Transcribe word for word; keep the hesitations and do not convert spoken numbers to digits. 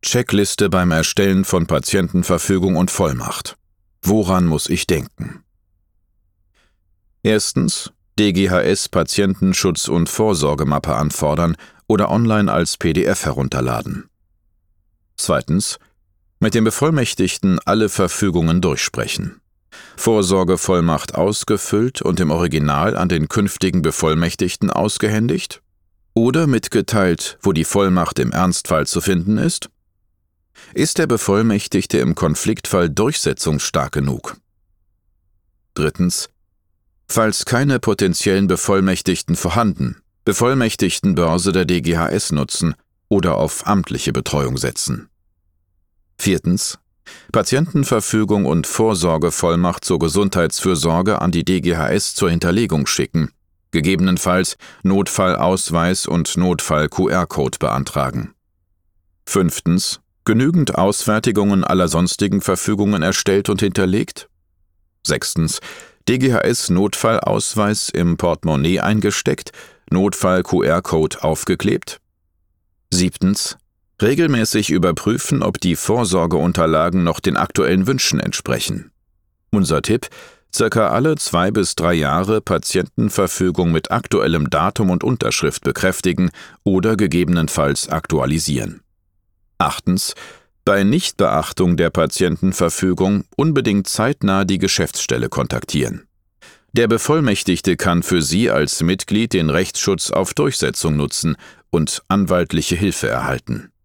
Checkliste beim Erstellen von Patientenverfügung und Vollmacht. Woran muss ich denken? Erstens. D G H S Patientenschutz- und Vorsorgemappe anfordern oder online als P D F herunterladen. Zweitens. Mit dem Bevollmächtigten alle Verfügungen durchsprechen. Vorsorgevollmacht ausgefüllt und im Original an den künftigen Bevollmächtigten ausgehändigt? Oder mitgeteilt, wo die Vollmacht im Ernstfall zu finden ist? Ist der Bevollmächtigte im Konfliktfall durchsetzungsstark genug? Drittens. Falls keine potenziellen Bevollmächtigten vorhanden, Bevollmächtigtenbörse der D G H S nutzen oder auf amtliche Betreuung setzen. Viertens. Patientenverfügung und Vorsorgevollmacht zur Gesundheitsfürsorge an die D G H S zur Hinterlegung schicken, gegebenenfalls Notfallausweis und Notfall-Q R-Code beantragen. Fünftens. Genügend Ausfertigungen aller sonstigen Verfügungen erstellt und hinterlegt? Sechstens. D G H S-Notfallausweis im Portemonnaie eingesteckt, Notfall-Q R-Code aufgeklebt? Siebtens. Regelmäßig überprüfen, ob die Vorsorgeunterlagen noch den aktuellen Wünschen entsprechen. Unser Tipp: circa alle zwei bis drei Jahre Patientenverfügung mit aktuellem Datum und Unterschrift bekräftigen oder gegebenenfalls aktualisieren. Achtens. Bei Nichtbeachtung der Patientenverfügung unbedingt zeitnah die Geschäftsstelle kontaktieren. Der Bevollmächtigte kann für Sie als Mitglied den Rechtsschutz auf Durchsetzung nutzen und anwaltliche Hilfe erhalten.